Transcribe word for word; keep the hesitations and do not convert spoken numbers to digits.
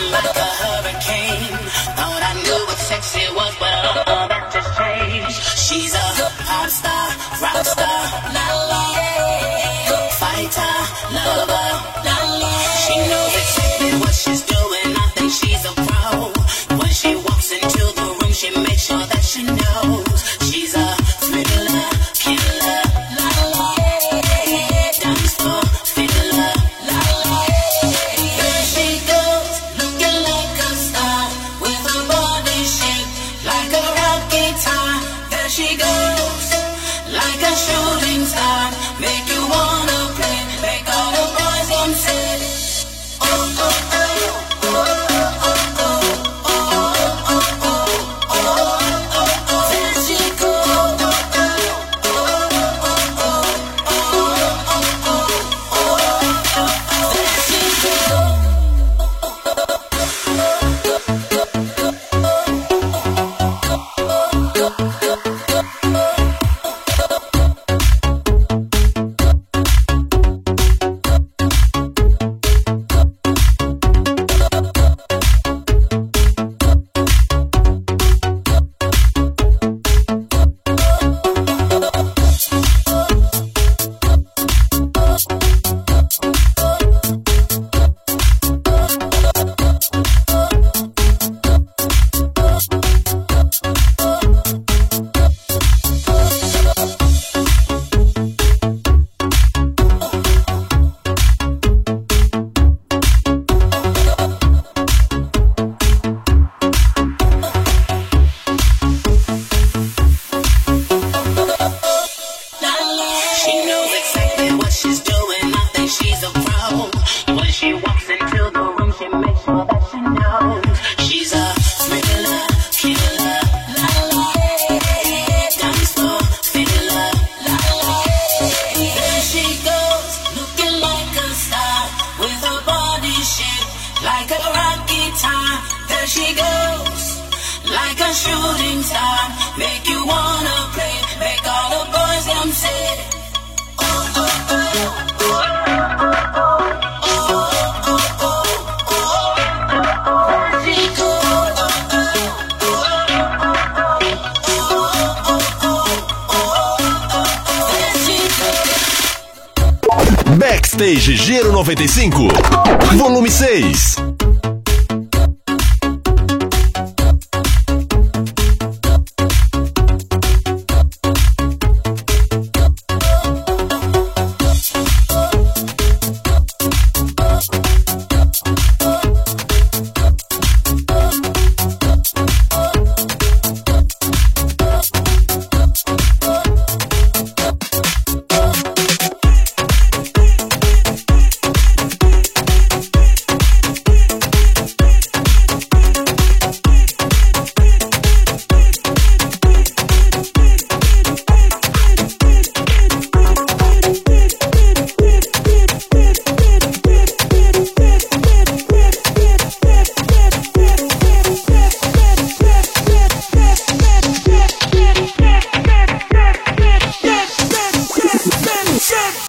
like a hurricane. Thought I knew what sexy was, but uh-uh, that just changed. She's a pop star, rock star, la la, fighter, lover, la la. She knows exactly what she's doing. I think she's a pro. When she walks into the room, she makes sure that she knows she's a thriller, killer, la la, dance floor fiddler, la la. There she goes, looking like a star, with her body shaped like a rock guitar. There she goes, like a shooting star, make you wanna play, make all the boys come say, oh oh oh, oh oh oh oh, oh oh oh oh, oh. There she goes, oh oh oh oh, oh oh oh, there she goes. She knows exactly what she's doing. I think she's a pro. When she walks into the room, she makes sure that she knows she's a thriller, killer, la la, dance floor fiddler, la la. There she goes, looking like a star, with her body shaped like a rock guitar. There she goes, like a shooting star, make you wanna play, make all the boys them say. Backstage Giro noventa e cinco, volume seis.